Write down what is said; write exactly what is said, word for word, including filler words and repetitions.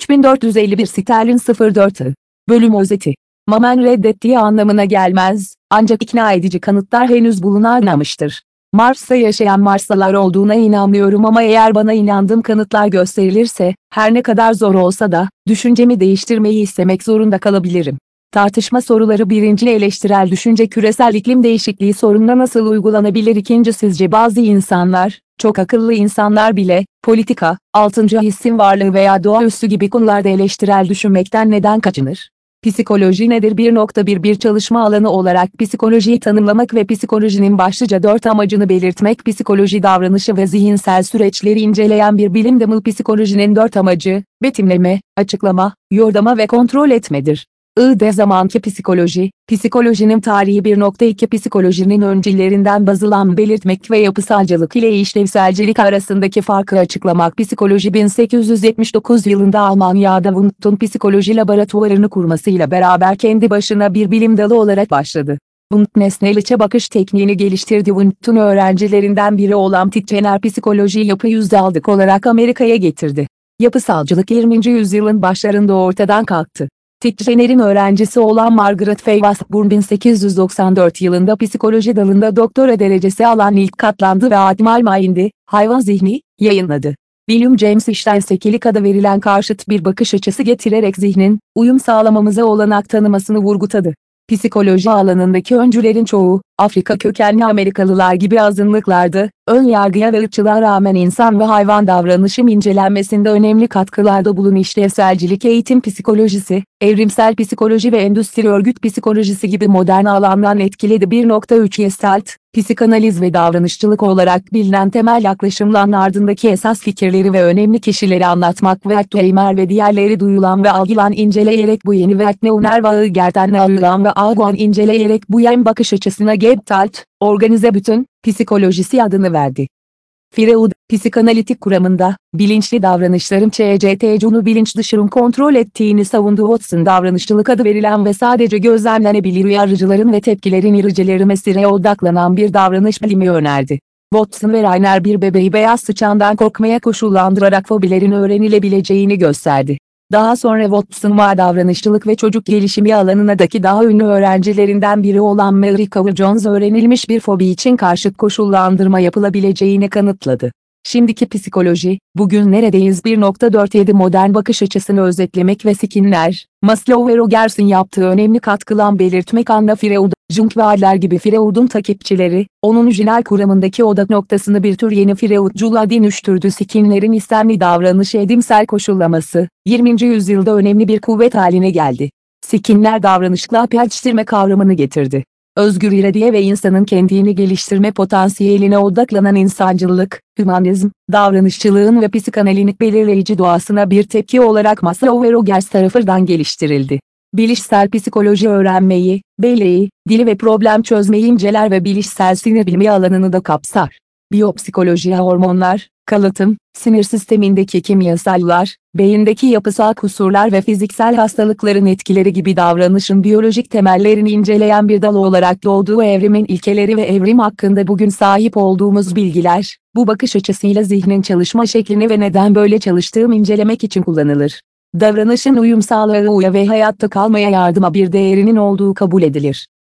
üç bin dört yüz elli bir sterlin sıfır dört I. Bölüm özeti. Mamen reddettiği anlamına gelmez, ancak ikna edici kanıtlar henüz bulunamamıştır. Mars'ta yaşayan Marslılar olduğuna inanmıyorum ama eğer bana inandığım kanıtlar gösterilirse, her ne kadar zor olsa da, düşüncemi değiştirmeyi istemek zorunda kalabilirim. Tartışma soruları: birinci Eleştirel düşünce küresel iklim değişikliği sorununa nasıl uygulanabilir? İkinci Sizce bazı insanlar, çok akıllı insanlar bile, politika, altıncı hissin varlığı veya doğaüstü gibi konularda eleştirel düşünmekten neden kaçınır? Psikoloji nedir? bir nokta bir Bir çalışma alanı olarak psikolojiyi tanımlamak ve psikolojinin başlıca dört amacını belirtmek. Psikoloji davranışı ve zihinsel süreçleri inceleyen bir bilim dalı. Psikolojinin dört amacı, betimleme, açıklama, yordama ve kontrol etmedir. I de zamanki psikoloji, psikolojinin tarihi. bir nokta iki Psikolojinin öncüllerinden bazılan belirtmek ve yapısalcılık ile işlevselcilik arasındaki farkı açıklamak. Psikoloji bin sekiz yüz yetmiş dokuz yılında Almanya'da Wundt'un psikoloji laboratuvarını kurmasıyla beraber kendi başına bir bilim dalı olarak başladı. Wundt nesnel içe bakış tekniğini geliştirdi. Wundt'un öğrencilerinden biri olan Titchener psikolojiyi yapıyüzaldık olarak Amerika'ya getirdi. Yapısalcılık yirminci yüzyılın başlarında ortadan kalktı. Titchener'in öğrencisi olan Margaret Fay Washburn bin sekiz yüz doksan dört yılında psikoloji dalında doktora derecesi alan ilk katlandı ve Animal Mind'i, Hayvan Zihni, yayınladı. William James Iştahs ikilik adı verilen karşıt bir bakış açısı getirerek zihnin, uyum sağlamamıza olanak tanımasını vurguladı. Psikoloji alanındaki öncülerin çoğu, Afrika kökenli Amerikalılar gibi azınlıklardı, ön yargıya ve ırkçılığa rağmen insan ve hayvan davranışım incelenmesinde önemli katkılarda bulun. İşlevselcilik, eğitim psikolojisi, evrimsel psikoloji ve endüstri örgüt psikolojisi gibi modern alandan etkiledi. bir nokta üç Gestalt, psikanaliz ve davranışçılık olarak bilinen temel yaklaşımların ardındaki esas fikirleri ve önemli kişileri anlatmak. Wertheimer ve diğerleri duyulan ve algılan inceleyerek bu yeni Wertneuner gerdenle algılan ve algılan inceleyerek bu yeni bakış açısına Gestalt, organize bütün, psikolojisi adını verdi. Freud, psikanalitik kuramında, bilinçli davranışların C C T'cunu bilinç dışının kontrol ettiğini savundu. Watson, davranışçılık adı verilen ve sadece gözlemlenebilir uyarıcıların ve tepkilerin irecelemesine odaklanan bir davranış bilimi önerdi. Watson ve Rainer bir bebeği beyaz sıçandan korkmaya koşullandırarak fobilerin öğrenilebileceğini gösterdi. Daha sonra Watson, davranışçılık ve çocuk gelişimi alanındaki daha ünlü öğrencilerinden biri olan Mary Cover Jones, öğrenilmiş bir fobi için karşıt koşullandırma yapılabileceğini kanıtladı. Şimdiki psikoloji, bugün neredeyiz? bir nokta dört Yedi Modern bakış açısını özetlemek ve Skinner, Maslow ve Rogers'in yaptığı önemli katkılan belirtmek. Anna Freud, Jung ve Adler gibi Freud'un takipçileri, onun orijinal kuramındaki odak noktasını bir tür yeni Freudculuğa dönüştürdü. Skinner'in istemli davranış edimsel koşullaması, yirminci yüzyılda önemli bir kuvvet haline geldi. Skinner davranışla pekiştirme kavramını getirdi. Özgür iradeye ve insanın kendini geliştirme potansiyeline odaklanan insancıllık, hümanizm, davranışçılığın ve psikanalitik belirleyici doğasına bir tepki olarak Maslow ve Rogers tarafından geliştirildi. Bilişsel psikoloji öğrenmeyi, belleği, dili ve problem çözmeyi inceler ve bilişsel sinir bilimi alanını da kapsar. Biyopsikoloji, hormonlar, kalıtım, sinir sistemindeki kimyasallar, beyindeki yapısal kusurlar ve fiziksel hastalıkların etkileri gibi davranışın biyolojik temellerini inceleyen bir dal olarak doğduğu evrimin ilkeleri ve evrim hakkında bugün sahip olduğumuz bilgiler, bu bakış açısıyla zihnin çalışma şeklini ve neden böyle çalıştığını incelemek için kullanılır. Davranışın uyum sağlığa ve hayatta kalmaya yardıma bir değerinin olduğu kabul edilir.